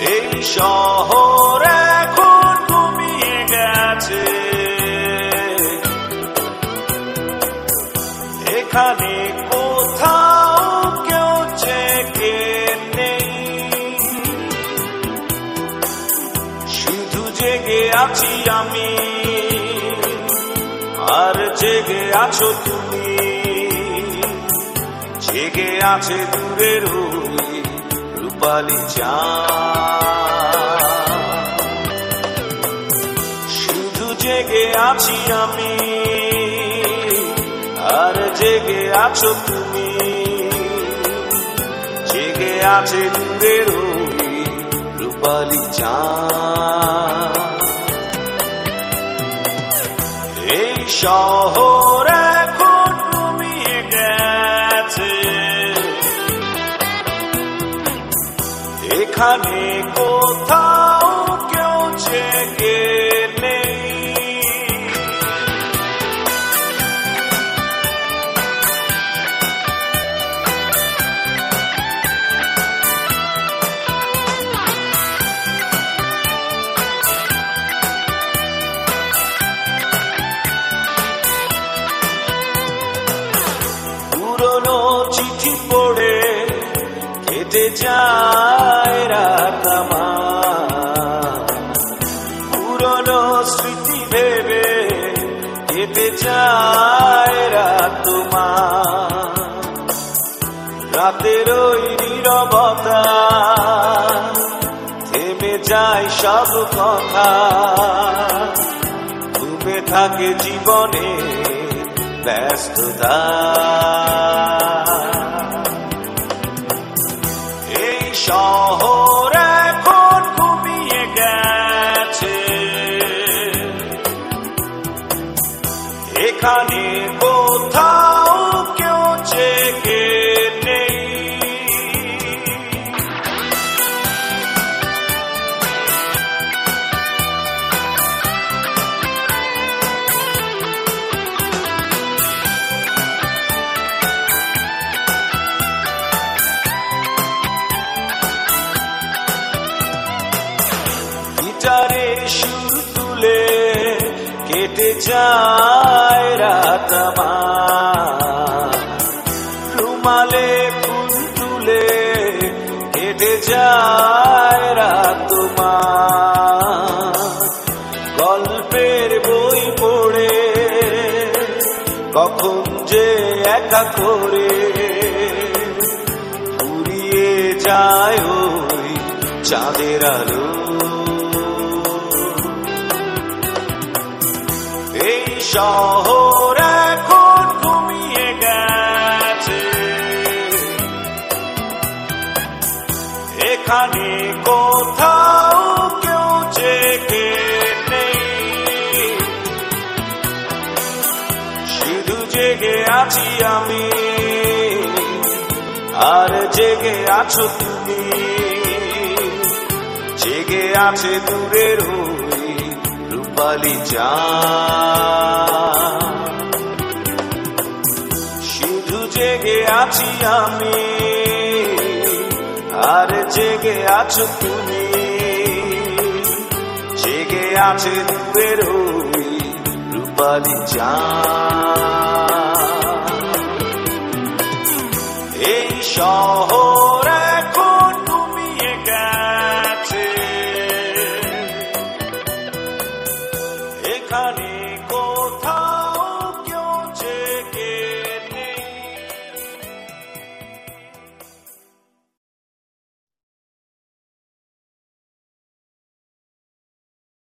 এই শহর এখন ঘুমিয়ে গেছে, এখানে কোথাও কেউ জেগে নেই, শুধু জেগে আছি আমি আর জেগে আছো তুমি, জেগে আছে দূরের ওই রূপালী চাঁদ, শুধু জেগে আছি আমি আর জেগে আছো তুমি, জেগে আছে দূরের ওই রূপালী চাঁদ। এই শহর এখন ঘুমিয়ে গেছে, এখানে কোথাও কেউ জেগে নেই, পুরনো চিঠি পড়ে কেটে যায় রাত আমার, পুরনো স্মৃতি ভেবে কেটে যায় রাত তোমার, রাতের ওই নীরবতা থেমে যায় সব কথা, ঘুমে থাকে জীবনে ব্যস্ততা। এই শহর এখন ঘুমিয়ে গেছে, এখানে কোথাও কেউ জেগে নেই, গিটারে সুর তুলে কেটে যায় রাত আমার, রুমালে ফুল তুলে কেটে যায় রাত তোমার, গল্পের বই পড়ে কখন যে একা করে ফুরিয়ে যায় ওই চাঁদের আলো। এই শহর এখন ঘুমিয়ে গেছে, এখানে কোথাও কেউ জেগে নেই, শুধু জেগে আছি আমি আর জেগে আছো তুমি, জেগে আছে দূরের ওই রূপালী চাঁদ, শুধু জেগে আছি আমি আর জেগে আছো তুমি, জেগে আছে দূরের ওই রূপালী চাঁদ। এই শহর